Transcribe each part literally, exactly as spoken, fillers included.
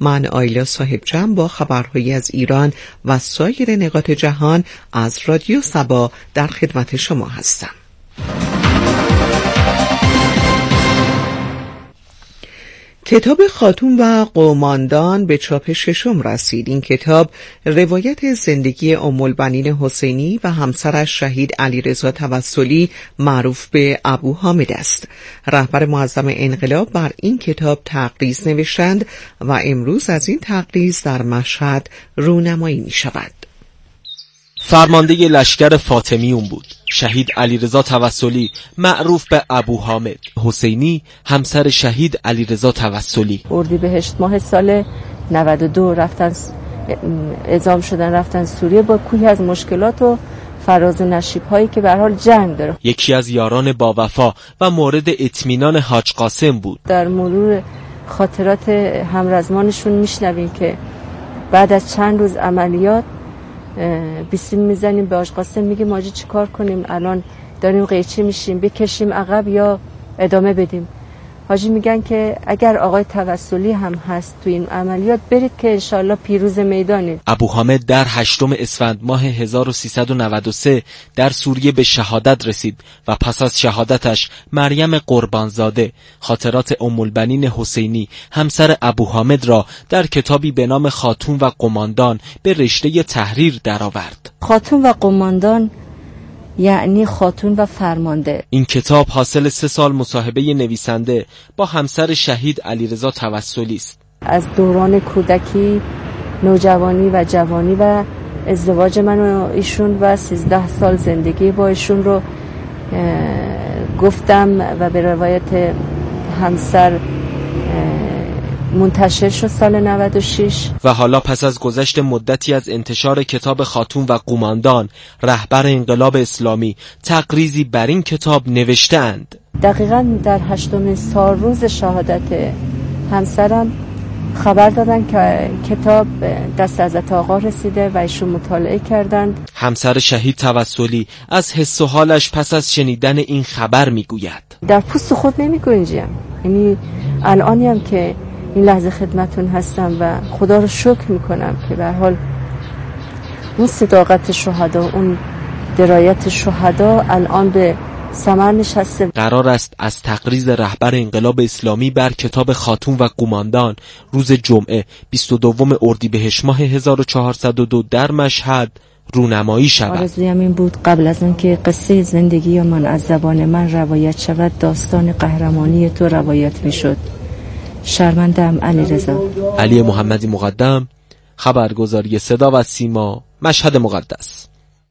من آیلا صاحب جمع با خبرهایی از ایران و سایر نقاط جهان از رادیو سبا در خدمت شما هستم. کتاب خاتون و قوماندان به چاپ ششم رسید. این کتاب روایت زندگی ام البنین حسینی و همسرش شهید علیرضا توسلی معروف به ابو حامد است. رهبر معظم انقلاب بر این کتاب تقریض نوشتند و امروز از این تقریض در مشهد رونمایی می شود. فرمانده لشکر فاطمیون بود. شهید علیرضا توسلی معروف به ابو حامد حسینی، همسر شهید علیرضا توسلی. اردیبهشت ماه سال نود و دو رفتن اعزام شدن، رفتن سوریه با کوهی از مشکلات و فراز و نشیب هایی که به هر حال جنگ داره. یکی از یاران با وفا و مورد اطمینان حاج قاسم بود. در مرور خاطرات همرزمانشون میشنویم که بعد از چند روز عملیات بیسیم میزنیم به حاج قاسم، میگیم حاجی چی کار کنیم، الان داریم قیچی میشیم، بکشیم عقب یا ادامه بدیم. حاجی میگن که اگر آقای توسلی هم هست تو این عملیات برید که انشالله پیروز میدانید. ابو حامد در هشتم اسفند ماه هزار و سیصد و نود و سه در سوریه به شهادت رسید و پس از شهادتش مریم قربانزاده خاطرات ام البنین حسینی همسر ابو حامد را در کتابی به نام خاتون و قوماندان به رشته تحریر درآورد. خاتون و قوماندان یعنی خاتون و فرمانده. این کتاب حاصل سه سال مصاحبه نویسنده با همسر شهید علیرضا توسلی است. از دوران کودکی، نوجوانی و جوانی و ازدواج من و ایشون و سیزده سال زندگی با ایشون رو گفتم و به روایت همسر منتشر شد سال نود و شش. و حالا پس از گذشت مدتی از انتشار کتاب خاتون و قوماندان، رهبر انقلاب اسلامی تقریضی بر این کتاب نوشته‌اند. دقیقاً در هشتمین سال روز شهادت همسرم خبر دادن که کتاب دست حضرت آقا رسیده و ایشون مطالعه کردند. همسر شهید توسلی از حس و حالش پس از شنیدن این خبر میگوید: در پوست خود نمیگنجیم. یعنی الانی هم که این لحظه خدمتون هستم و خدا رو شکر میکنم که به هر حال اون صداقت شهدا، اون درایت شهدا الان به ثمر نشسته. قرار است از تقریض رهبر انقلاب اسلامی بر کتاب خاتون و قوماندان روز جمعه بیست و دوم اردیبهشت ماه هزار و چهارصد و دو در مشهد رونمایی شود. آرزویم این بود قبل از اون که قصه زندگی من از زبان من روایت شود، داستان قهرمانی تو روایت میشد. شرمندم. علیرضا. علی محمدی مقدم، خبرگزاری صدا و سیما، مشهد مقدس.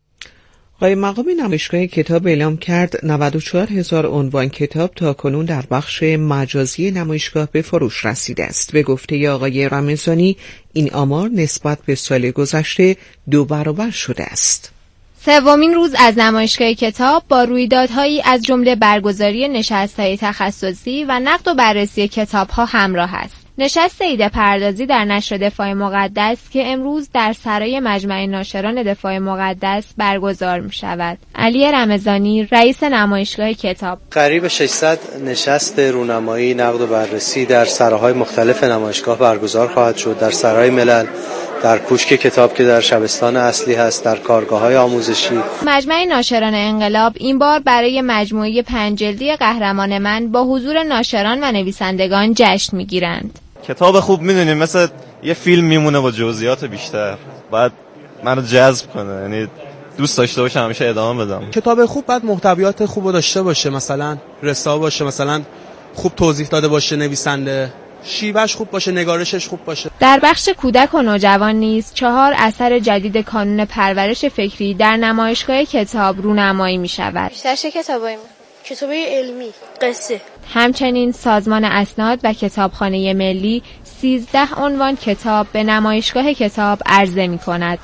قایم مقام نمایشگاه کتاب اعلام کرد نود و چهار هزار عنوان کتاب تا کنون در بخش مجازی نمایشگاه به فروش رسیده است. به گفته آقای رمضانی این آمار نسبت به سال گذشته دو برابر شده است. سومین روز از نمایشگاه کتاب با رویدادهایی از جمله برگزاری نشست‌های تخصصی و نقد و بررسی کتاب‌ها همراه است. نشست ایده پردازی در نشر دفاع مقدس که امروز در سرای مجمع ناشران دفاع مقدس برگزار می شود. علی رمضانی، رئیس نمایشگاه کتاب: قریب ششصد نشست رونمایی، نقد و بررسی در سراهای مختلف نمایشگاه برگزار خواهد شد. در سرای ملل، در کوشک کتاب که در شبستان اصلی هست، در کارگاه‌های آموزشی. مجمع ناشران انقلاب این بار برای مجموعه پنج جلدی قهرمان من با حضور ناشران و نویسندگان جشن می‌گیرند. کتاب خوب می‌دونیم مثل یه فیلم میمونه با جزئیات بیشتر، باید منو جذب کنه، یعنی دوست داشته باشم همیشه ادامه بدم. کتاب خوب باید محتویات خوب داشته باشه، مثلا رسا باشه، مثلا خوب توضیح داده باشه، نویسنده شیوهش خوب باشه، نگارشش خوب باشه. در بخش کودک و نوجوان نیز چهار اثر جدید کانون پرورش فکری در نمایشگاه کتاب رونمایی می شود. بیشتر چه کتابایی؟ کتابای علمی، قصه. همچنین سازمان اسناد و کتابخانه ملی سیزده عنوان کتاب به نمایشگاه کتاب عرضه می کند.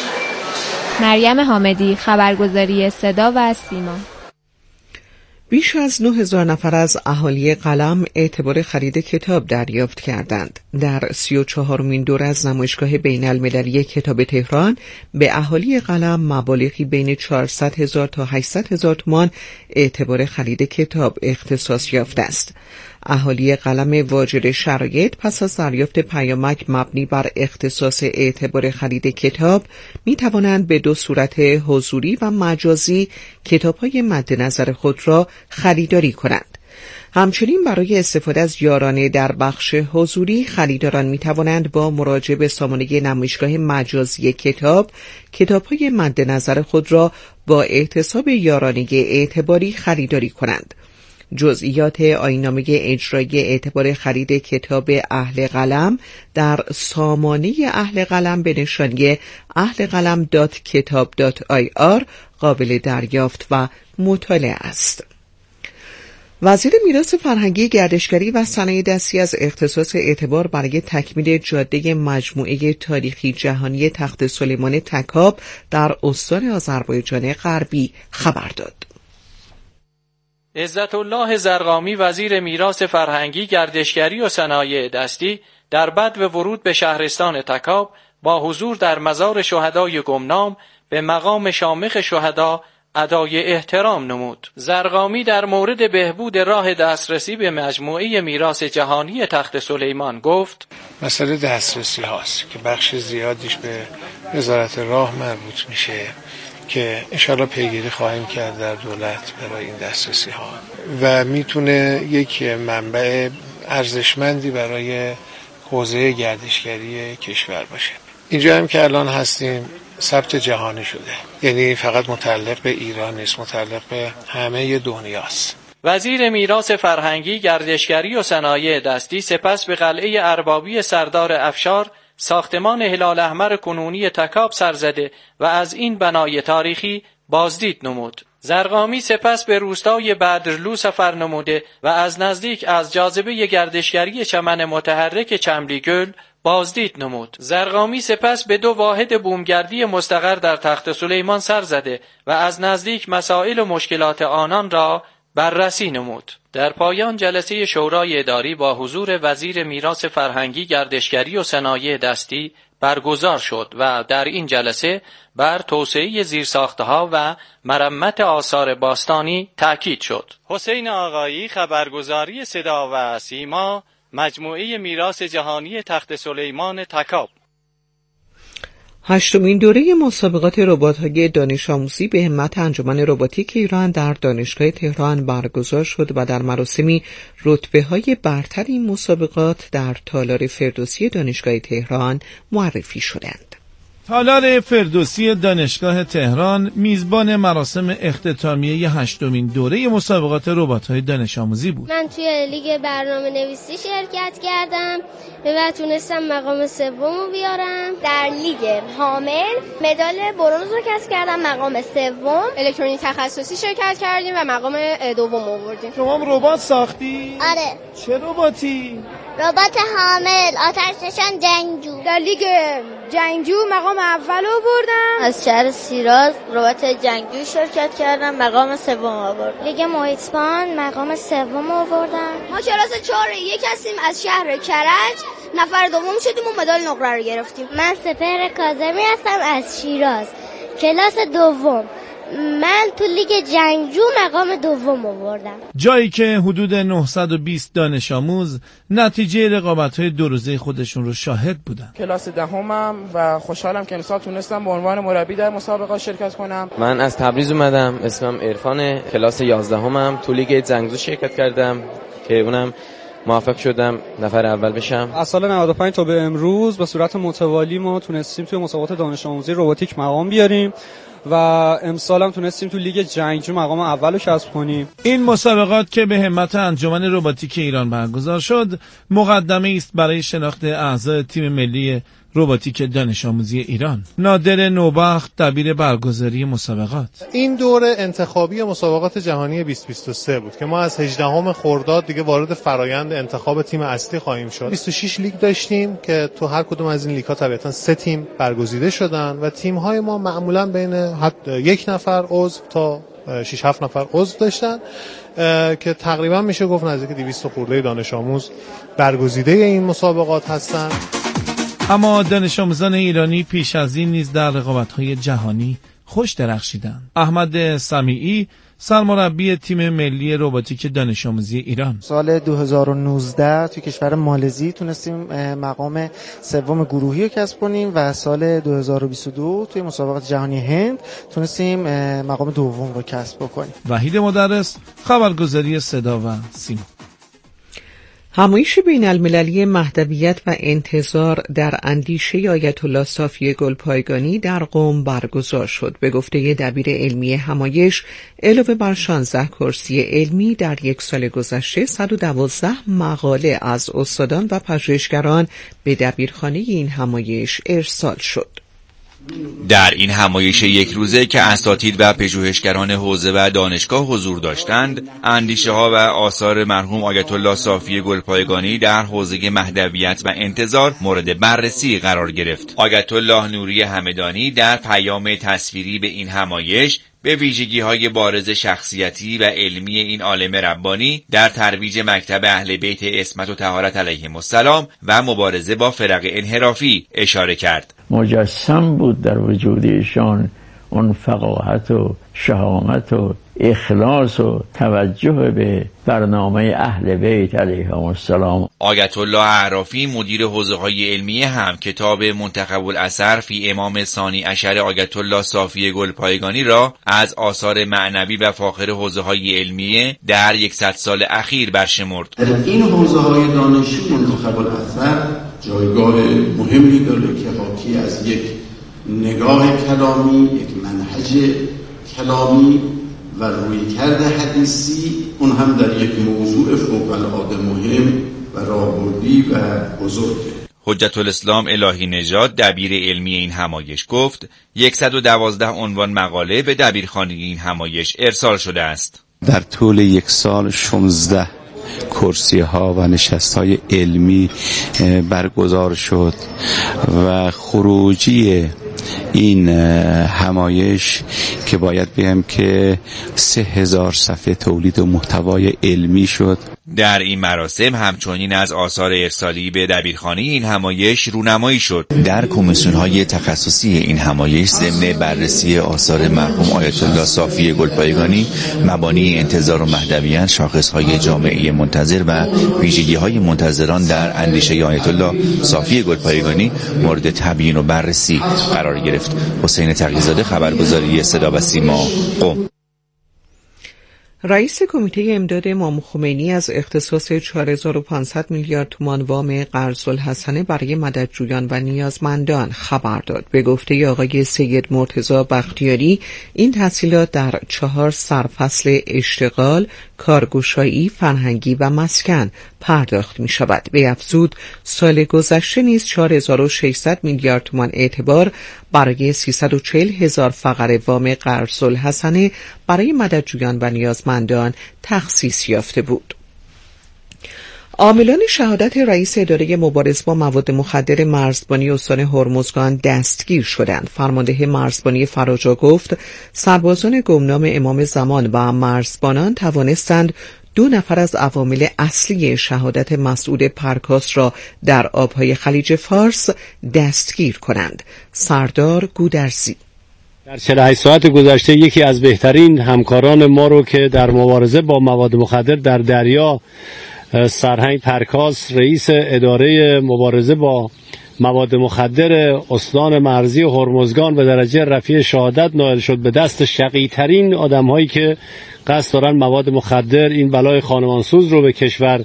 مریم حامدی، خبرگزاری صدا و سیما. بیش از نه هزار نفر از اهالی قلم اعتبار خرید کتاب دریافت کردند. در سی و چهارمین دور از نمایشگاه بین المللی کتاب تهران به اهالی قلم مبالغی بین چهارصد هزار تا هشتصد هزار تومان اعتبار خرید کتاب اختصاص یافته است. اهالی قلم واجد شرایط پس از دریافت پیامک مبنی بر اختصاص اعتبار خرید کتاب می توانند به دو صورت حضوری و مجازی کتاب‌های مد نظر خود را خریداری کنند. همچنین برای استفاده از یارانه در بخش حضوری خریداران می توانند با مراجعه به سامانه نمایشگاه مجازی کتاب کتاب‌های مد نظر خود را با احتساب یارانه اعتباری خریداری کنند. جزئیات آیین‌نامه اجرایی اعتبار خرید کتاب اهل قلم در سامانه اهل قلم به نشانی اهل قلم دات کتاب دات آی آر قابل دریافت و مطالعه است. وزیر میراث فرهنگی، گردشگری و صنایع دستی از اختصاص اعتبار برای تکمیل جاده مجموعه تاریخی جهانی تخت سلیمان تکاب در استان آذربایجان غربی خبر داد. عزت الله زرقامی وزیر میراث فرهنگی، گردشگری و صنایع دستی در بدو ورود به شهرستان تکاب با حضور در مزار شهدای گمنام به مقام شامخ شهدا ادای احترام نمود. زرقامی در مورد بهبود راه دسترسی به مجموعه میراث جهانی تخت سلیمان گفت: مسئله دسترسی هاست که بخش زیادیش به وزارت راه مربوط میشه که انشاءالله پیگیری خواهیم کرد در دولت برای این دسترسی ها و میتونه یک منبع ارزشمندی برای حوزه گردشگری کشور باشه. اینجا هم که الان هستیم ثبت جهانی شده، یعنی فقط متعلق به ایران نیست، متعلق به همه دنیاست. وزیر میراث فرهنگی، گردشگری و صنایع دستی سپس به قلعه اربابی سردار افشار ساختمان هلال احمر کنونی تکاب سر زده و از این بنای تاریخی بازدید نمود. زرقامی سپس به روستای بدرلو سفر نموده و از نزدیک از جاذبه گردشگری چمن متحرک چملیگل بازدید نمود. زرقامی سپس به دو واحد بومگردی مستقر در تخت سلیمان سر زده و از نزدیک مسائل و مشکلات آنان را بررسی نمود. در پایان جلسه شورای اداری با حضور وزیر میراث فرهنگی، گردشگری و صنایع دستی برگزار شد و در این جلسه بر توسعه زیرساختها و مرمت آثار باستانی تاکید شد. حسین آقایی، خبرگزاری صدا و سیما، مجموعه میراث جهانی تخت سلیمان تکاب. هشتمین دوره مسابقات ربات‌های دانش آموزی به همت انجمن رباتیک ایران در دانشگاه تهران برگزار شد و در مراسمی رتبه‌های برتر این مسابقات در تالار فردوسی دانشگاه تهران معرفی شدند. تالار فردوسی دانشگاه تهران میزبان مراسم اختتامیه هشتمین دوره مسابقات ربات‌های دانش آموزی بود. من توی لیگ برنامه نویسی شرکت کردم و تونستم مقام سوم بیارم. در لیگ حامل مدال برنز رو کسب کردم، مقام سوم. الکترونیک تخصصی شرکت کردیم و مقام دوم آوردیم. شما هم ربات ساختی؟ آره. چه رباتی؟ ربات حامل، آتش نشان جنگجو. در لیگ جنگجو مقام اول آوردم. از شهر شیراز ربات جنگجو شرکت کردم، مقام سوم آوردم. لیگ محیطبان مقام سوم آوردم. ما کلاس چهار یک هستیم، از شهر کرج نفر دوم شدیم و مدال نقره رو گرفتیم. من سپهر کاظمی هستم از شیراز، کلاس دوم. من تو لیگ جنگجو مقام دوم آوردم. جایی که حدود نهصد و بیست دانش آموز نتیجه رقابت‌های دو روزه خودشون رو شاهد بودن. کلاس دهمم و خوشحالم که امسال تونستم به عنوان مربی در مسابقات شرکت کنم. من از تبریز اومدم، اسمم عرفانه، کلاس یازدهمم، تو لیگ جنگجو شرکت کردم که اونم موفق شدم نفر اول بشم. از سال نود و پنج تا به امروز به صورت متوالی ما تونستیم توی مسابقات دانش آموزی رباتیک مقام بیاریم و امسال هم تونستیم تو لیگ جنگجو مقام اول رو کسب کنیم. این مسابقات که به همت انجمن رباتیک ایران برگزار شد، مقدمه است برای شناخت اعضای تیم ملی رباتیک دانش آموزی ایران. نادر نوبخت، دبیر برگزاری مسابقات: این دوره انتخابی مسابقات جهانی بیست و بیست و سه بود که ما از هجدهم خرداد دیگه وارد فرایند انتخاب تیم اصلی خواهیم شد. بیست و شش لیگ داشتیم که تو هر کدوم از این لیگ‌ها طبیعتاً سه تیم برگزیده شدن و تیم‌های ما معمولاً بین یک نفر عضو تا شش هفت نفر عضو داشتن که تقریبا میشه گفت نزدیک دویست خورده دانش آموز برگزیده این مسابقات هستن. اما دانش آموزان ایرانی پیش از این نیز در رقابت‌های جهانی خوش درخشیدند. احمد سمیعی، سرمربی تیم ملی رباتیک دانش آموزی ایران. سال دو هزار و نوزده توی کشور مالزی تونستیم مقام سوم گروهی رو کسب کنیم و سال دو هزار و بیست و دو توی مسابقات جهانی هند تونستیم مقام دوم رو کسب کنیم. وحید مدرس، خبرگزاری صدا و سیما. همایش بین المللی مهدویت و انتظار در اندیشه آیت الله صافی گلپایگانی در قم برگزار شد. به گفته دبیر علمی همایش، علاوه بر شانزده کرسی علمی در یک سال گذشته صد و دوازده مقاله از استادان و پژوهشگران به دبیرخانه این همایش ارسال شد. در این همایش یک روزه که اساتید و پژوهشگران حوزه و دانشگاه حضور داشتند، اندیشه ها و آثار مرحوم آیت الله صافی گلپایگانی در حوزه مهدویت و انتظار مورد بررسی قرار گرفت. آیت الله نوری همدانی در پیام تصویری به این همایش به ویژگی‌های بارز شخصیتی و علمی این عالم ربانی در ترویج مکتب اهل بیت عصمت و طهارت علیهم السلام و مبارزه با فرق انحرافی اشاره کرد. مجسم بود در وجود ایشان اون فقاهت و شهامت و اخلاص و توجه به برنامه اهل بیت علیهم السلام. آیت الله اعرافی مدیر حوزه‌های علمی هم کتاب منتخب الاثر فی امام ثانی عشر آیت الله صافی گلپایگانی را از آثار معنوی و فاخر حوزه‌های علمی در یکصد سال اخیر برشمرد. در این حوزه‌های دانشی منتخب الاثر جایگاه مهمی داره که حاکی از یک نگاه کلامی، یک منهج کلامی و رویکرد حدیثی، اون هم در یک موضوع فوق‌العاده مهم و راهبردی و بزرگه. حجت الاسلام الهی نژاد دبیر علمی این همایش گفت صد و دوازده عنوان مقاله به دبیرخانه این همایش ارسال شده است. در طول یک سال شانزده کرسی ها و نشست های علمی برگزار شد و خروجی این همایش که باید بگم که سه هزار صفحه تولید و محتوای علمی شد. در این مراسم همچنین از آثار ارسالی به دبیرخانه این همایش رونمایی شد. در کمیسیون‌های تخصصی این همایش ضمن بررسی آثار مرحوم آیت الله صافی گلپایگانی، مبانی انتظار و مهدویت، شاخص‌های جامعه منتظر و ویژگی‌های منتظران در اندیشه آیت الله صافی گلپایگانی مورد تبیین و بررسی قرار گرفت. حسین تقی‌زاده، خبرگزاری صدا و سیما، قم. رئیس کمیته امداد امام خمینی از اختصاص چهار هزار و پانصد میلیارد تومان وام قرض الحسنه برای مددجویان و نیازمندان خبر داد. به گفته آقای سید مرتضی بختیاری، این تسهیلات در چهار سرفصل اشتغال، کارگشایی، فرهنگی و مسکن پرداخت می شود. به افزود سال گذشته نیز چهار هزار و ششصد میلیارد تومان اعتبار برای سیصد و چهل هزار فقره وام قرض الحسنه برای مددجویان و نیازمندان تخصیص یافته بود. عاملان شهادت رئیس اداره مبارزه با مواد مخدر مرزبانی استان هرمزگان دستگیر شدند. فرمانده مرزبانی فراجا گفت سربازان گمنام امام زمان و مرزبانان توانستند دو نفر از عوامل اصلی شهادت مسعود پرکاس را در آبهای خلیج فارس دستگیر کنند. سردار گودرزی: در چهل و هشت ساعت گذشته یکی از بهترین همکاران ما رو که در مبارزه با مواد مخدر در دریا، سرهنگ پرکاس، رئیس اداره مبارزه با مواد مخدر استان مرزی هرمزگان، به درجه رفیع شهادت نائل شد به دست شقی‌ترین آدم‌هایی که قصد دارن مواد مخدر، این بلای خانمانسوز رو به کشور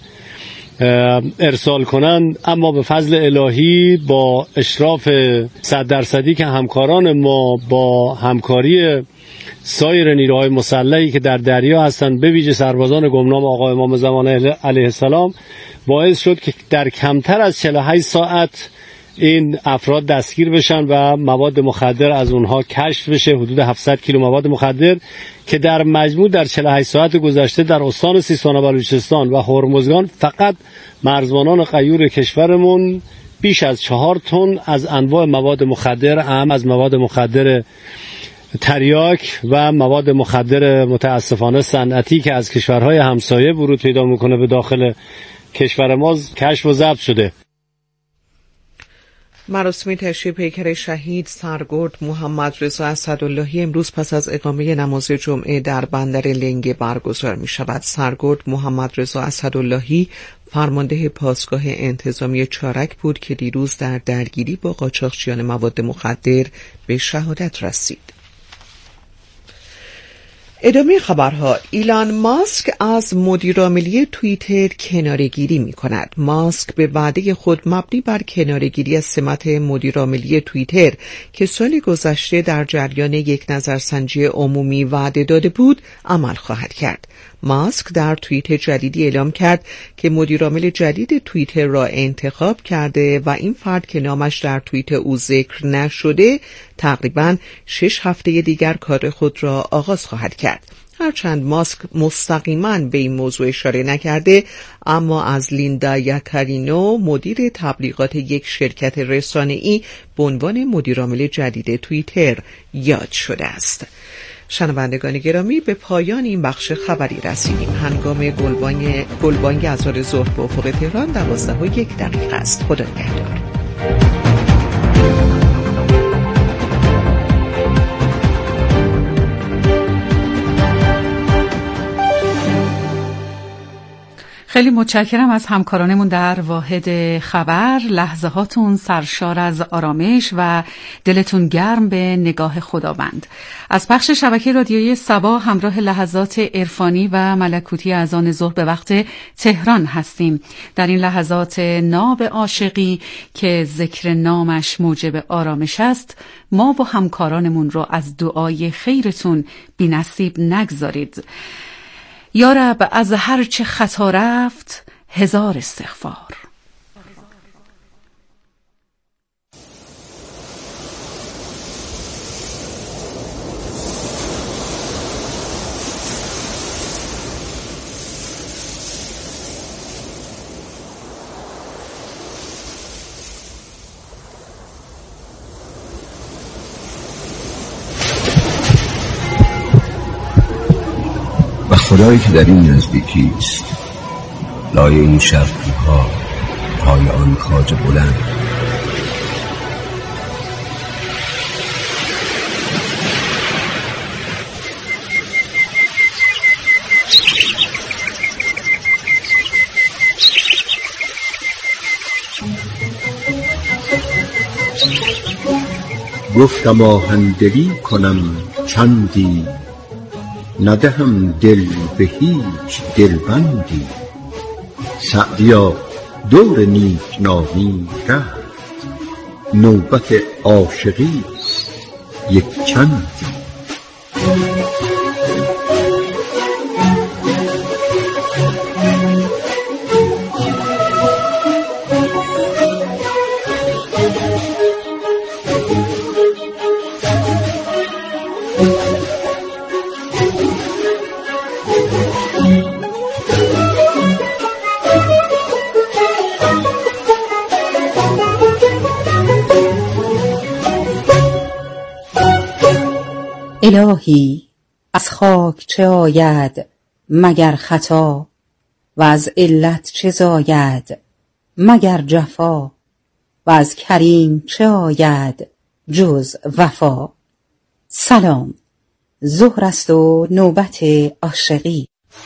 ارسال کنند. اما به فضل الهی با اشراف صد درصدی که همکاران ما با همکاری سایر نیروهای مسلحی که در دریا هستند، به ویژه سربازان گمنام آقا امام زمان علیه السلام، باعث شد که در کمتر از چهل و هشت ساعت این افراد دستگیر بشن و مواد مخدر از اونها کشف بشه، حدود هفتصد کیلو مواد مخدر که در مجموع در چهل و هشت ساعت گذشته در استان سیستان و بلوچستان و هرمزگان فقط مرزبانان غیور کشورمون بیش از چهار تن از انواع مواد مخدر، اهم از مواد مخدر تریاک و مواد مخدر متاسفانه صنعتی که از کشورهای همسایه ورود پیدا میکنه به داخل کشور ما کشف و ضبط شده. مراسم تشییع پیکر شهید سرگرد محمد رضا اسداللهی امروز پس از اقامه نماز جمعه در بندر لنگه برگزار می شود. سرگرد محمد رضا اسداللهی فرمانده پاسگاه انتظامی چارک بود که دیروز در درگیری با قاچاقچیان مواد مخدر به شهادت رسید. ادامه خبرها. ایلان ماسک از مدیرعاملی توییتر کناره‌گیری می‌کند. ماسک به وعده خود مبنی بر کناره‌گیری از سمت مدیرعاملی توییتر که سال گذشته در جریان یک نظرسنجی عمومی وعده داده بود عمل خواهد کرد. ماسک در توییت جدیدی اعلام کرد که مدیرعامل جدید توییتر را انتخاب کرده و این فرد که نامش در توییت او ذکر نشده تقریباً شش هفته دیگر کار خود را آغاز خواهد کرد. هرچند ماسک مستقیما به این موضوع اشاره نکرده، اما از لیندا یاکارینو مدیر تبلیغات یک شرکت رسانه‌ای به عنوان مدیرعامل جدید توییتر یاد شده است. شنوندگان گرامی، به پایان این بخش خبری رسیدیم. هنگام گلبانگ گلبانگ اذان ظهر به افق تهران دوازده و یک دقیقه است. خدا نگهدار. خیلی متشکرم از همکارانمون در واحد خبر. لحظه هاتون سرشار از آرامش و دلتون گرم به نگاه خداوند. از پخش شبکه رادیویی صبا همراه لحظات عرفانی و ملکوتی اذان ظهر به وقت تهران هستیم. در این لحظات ناب عاشقی که ذکر نامش موجب آرامش است، ما و همکارانمون رو از دعای خیرتون بی نصیب نگذارید. یا رب، از هر چه خطا رفت هزار استغفار. خدایی که در این نزدیکی است، لای این شرقی‌ها، پای آن کاج بلند، گفتم آهندلی کنم چندی، ندهم دل به هیچ دلبندی. سعدیا دور نیک نامی رفت، نوبت عاشقی است یک چندی. الهی از خاک چه آید مگر خطا، و از علت چه زاید مگر جفا، و از کریم چه آید جز وفا. سلام، ظهر است و نوبت عاشقی.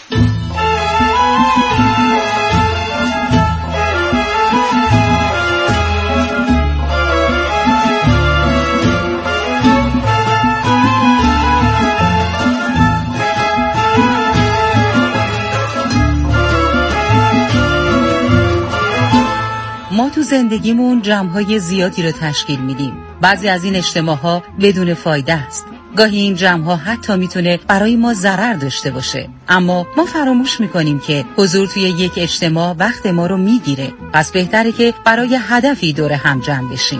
ما تو زندگیمون جمع‌های زیادی رو تشکیل میدیم. بعضی از این اجتماع‌ها بدون فایده است. گاهی این جمع‌ها حتی میتونه برای ما ضرر داشته باشه. اما ما فراموش میکنیم که حضور توی یک اجتماع وقت ما رو میگیره. پس بهتره که برای هدفی دور هم جمع بشیم.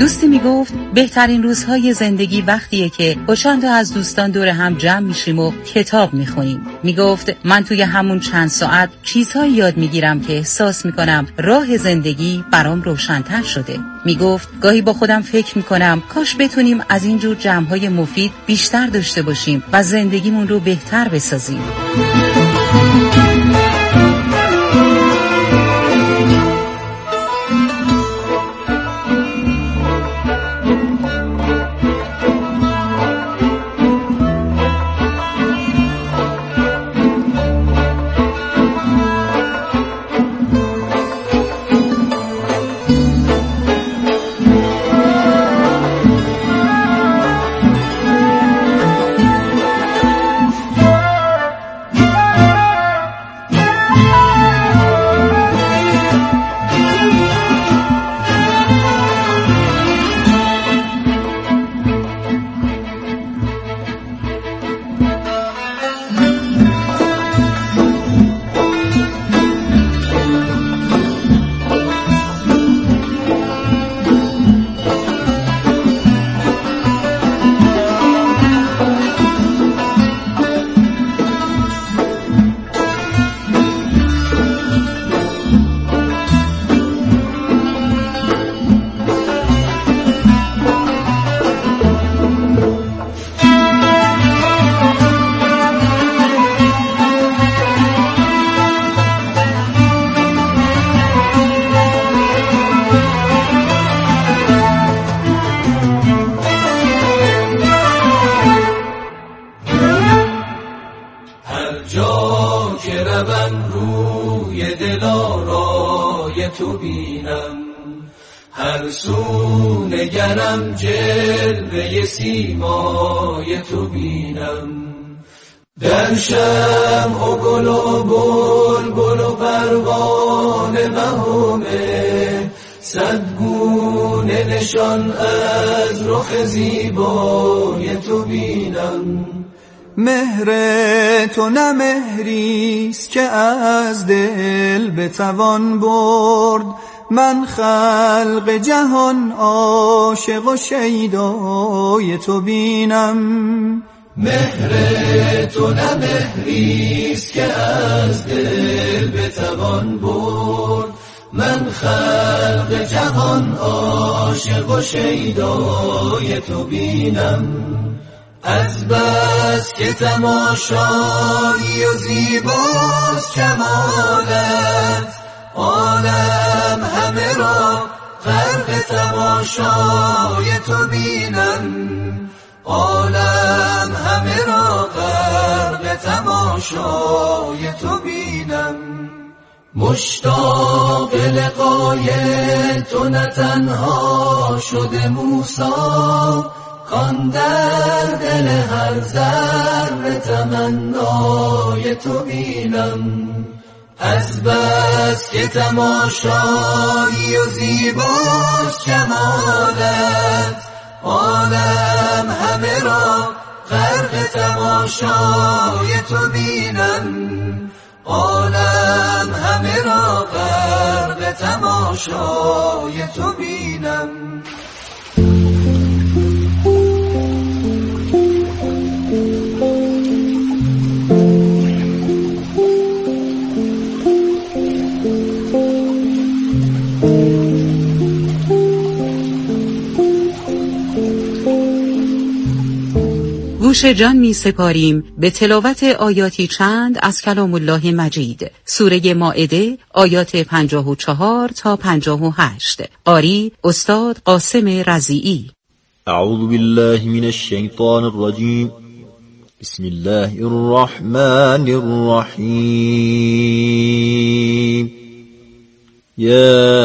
دوستی میگفت بهترین روزهای زندگی وقتیه که با چند تا از دوستان دور هم جمع میشیم و کتاب میخونیم. میگفت من توی همون چند ساعت چیزهایی یاد میگیرم که احساس میکنم راه زندگی برام روشن‌تر شده. میگفت گاهی با خودم فکر میکنم کاش بتونیم از اینجور جمع‌های مفید بیشتر داشته باشیم و زندگیمون رو بهتر بسازیم. تو بینم، هر سو نگرم جلوه سیمای تو بینم. در شمع و گل و بلبل و پروانه بهمه، صد گونه نشان از رخ زیبای تو بینم. مهر تو نه مهریست که از دل بتوان برد، من خلق جهان عاشق و شیدای تو بینم. مهر تو نه مهریست که از دل بتوان برد، من خلق جهان عاشق و شیدای تو بینم. از بس که تماشایی و زیباست کمالت، عالم همه را غرق تماشای تو بینم. عالم همه را غرق تماشای تو بینم. مشتاق لقای تو نه تنها شده موسی، کان در دل هر ذره تمنای تو بینم. از بس که تماشایی و زیباست کمالت، عالم همه را غرق تماشای تو بینم. عالم همه را غرق تماشای تو بینم. گوش جان می سپاریم به تلاوت آیاتی چند از کلام الله مجید، سوره مائده، آیات پنجاه و چهار تا پنجاه و هشت. قاری استاد قاسم رضیعی. اعوذ بالله من الشیطان الرجیم. بسم الله الرحمن الرحیم. یا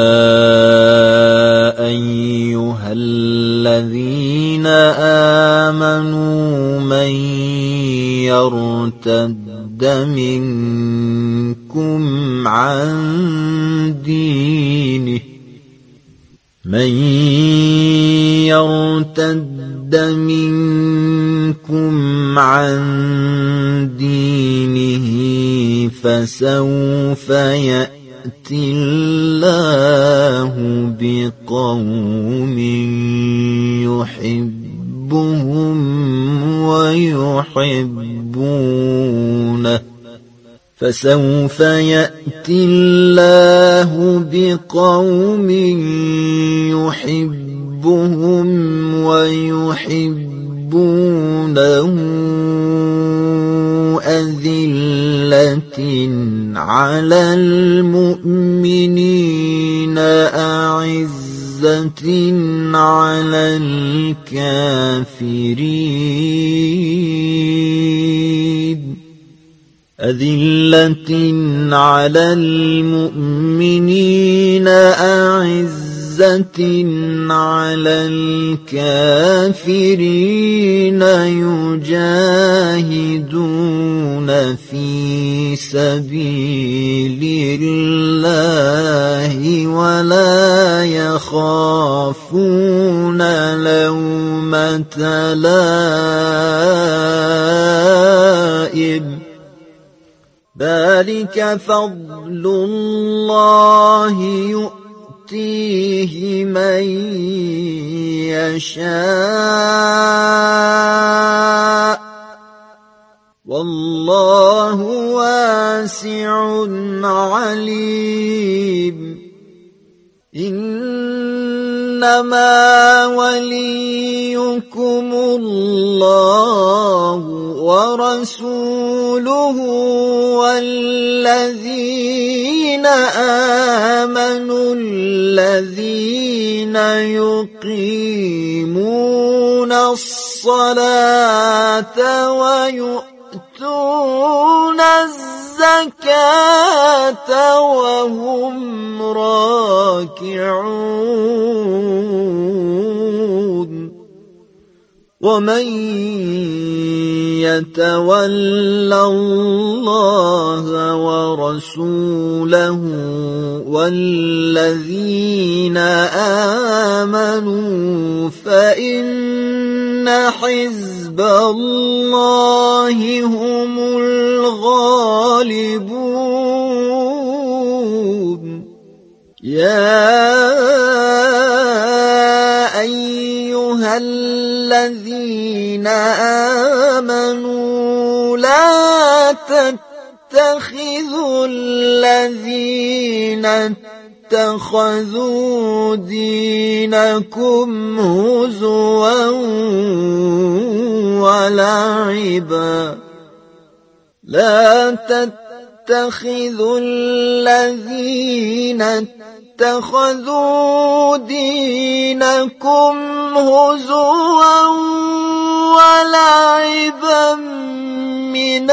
ایها الذین آمنوا من يرتد منكم عن دينه من يرتد منكم عن دينه فسوف يأتي يأتي الله بقوم يحبهم ويحبونه فسوف يأتي الله بقوم يحبهم ويحبونه أذلة على المؤمنين أعزة على الكافرين أذلة على المؤمنين أعزة على الكافرين يجاهدون في سبيل الله ولا يخافون لومة لائم ذلك فضل الله يؤتيه من يشاء والله واسع عليم إنما وليكم الله ورسوله والذين آمنوا الذين يقيمون الصلاة ويؤتون الزكاة وهم راكعون ومن يتول الله ورسوله والذين آمنوا فإن حزب الله هم الغالبون يا أيها الذين آمنوا لا تتخذوا الذين اتخذوا دينكم هزوا ولعبا لا تتخذوا الذين اتخذوا دينكم هزوا ولعبا من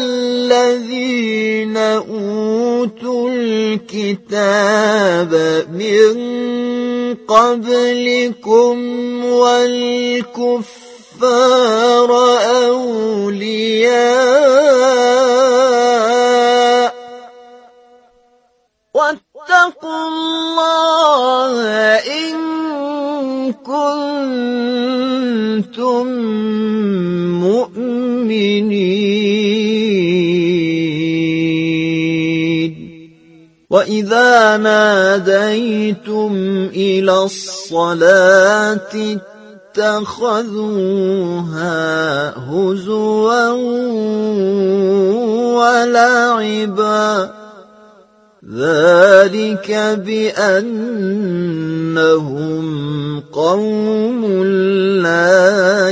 الذين أوتوا الكتاب من قبلكم والكفار أولياء واتقوا الله إن كنتم مؤمنين وإذا ناديتم إلى الصلاة اتخذوها هزوا ولعبا ذلك بأنهم قوم لا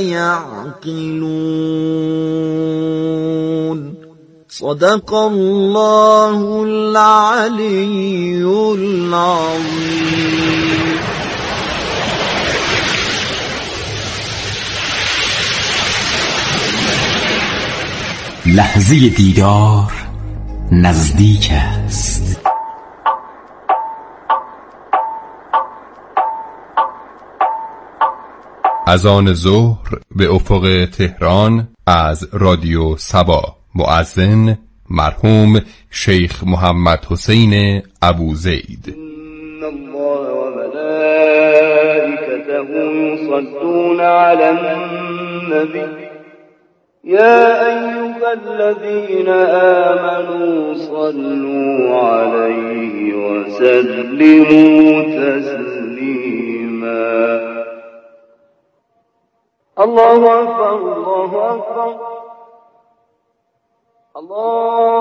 يعقلون صدق الله العلي العظيم. لحظه دیدار نزدیک است. اذان ظهر به افق تهران از رادیو صبا. مؤذن مرحوم شیخ محمد حسین ابوزید. ان الله و ملائکته یصلون علی النبی یا ایها الذین آمنوا صلوا علیه وسلموا تسليما الله أكبر الله أكبر الله